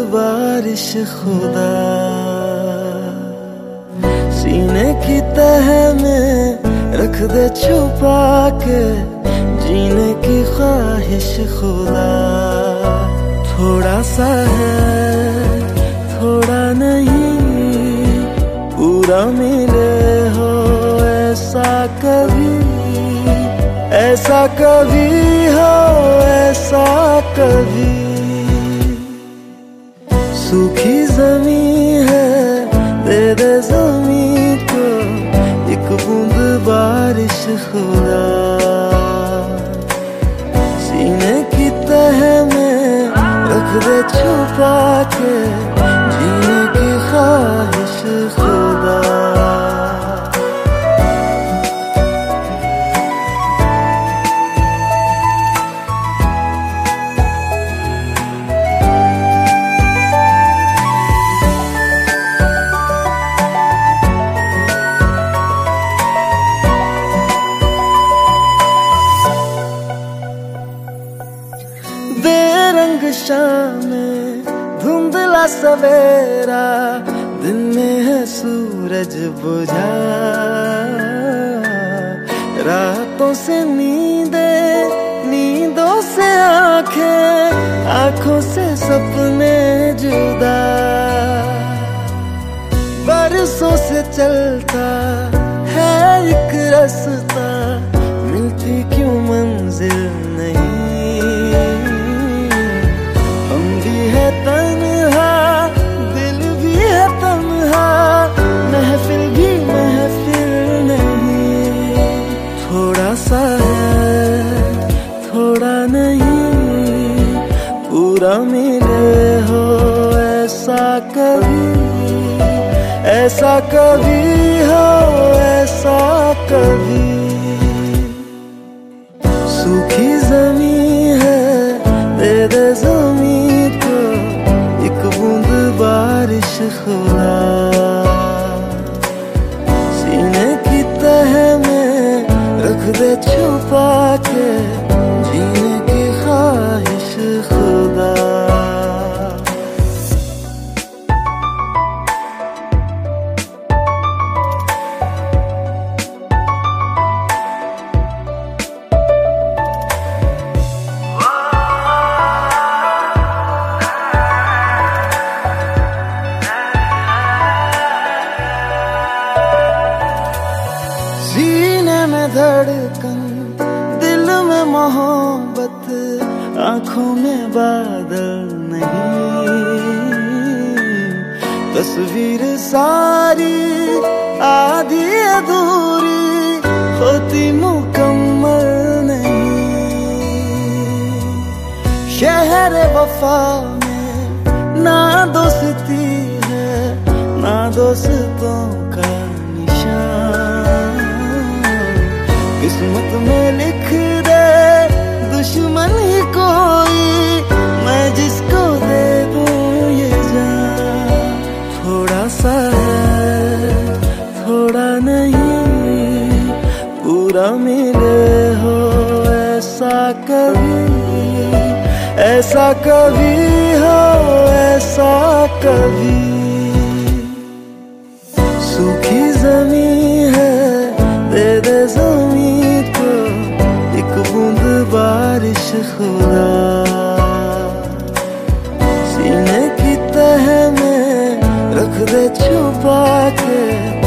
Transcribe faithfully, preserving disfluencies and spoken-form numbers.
बारिश खुदा, सीने की तह में रख दे छुपा के जीने की ख्वाहिश खुदा। थोड़ा सा है थोड़ा नहीं, पूरा मिले हो ऐसा कभी, ऐसा कभी हो ऐसा कभी। सूखी जमीन है दे दे जमीन को एक बूंद बारिश खुदा, सीने की तह में रख दे छुपा के जीने की ख्वाहिश खुदा। बेरंग शाम में धुंधला सवेरा, दिन में है सूरज बुझा, रातों से नींदे नींदों से आंखें, आंखों से सपने जुदा। बरसों से चलता है एक रास्ता, मिलती क्यों मंजिल नहीं। तन्हा दिल भी है तन्हा, महफिल भी महफिल नहीं। थोड़ा सा है थोड़ा नहीं, पूरा मिले हो ऐसा कभी, ऐसा कभी हो ऐसा कभी। सूखी जमीन है दे दे जमीन बारिश खुदा, सीने की तह में रख दे छुपा के जीने की ख्वाहिश खुदा। सीने में धड़कन दिल में मोहब्बत, आंखों में बादल नहीं। तस्वीर सारी आधी अधूरी होती मुकम्मल नहीं। शहर वफा में ना दोस्ती है ना दोस्तों का निशान, किस्मत में लिख दे दुश्मन ही कोई, मैं जिसको दे दूं ये जान। थोड़ा सा है थोड़ा नहीं, पूरा मिले हो ऐसा कभी, ऐसा कभी हो ऐसा कभी। सूखी जमीन है दे दे जमीन को एक बूंद बारिश खुदा, सीने की तह में रख दे छुपा के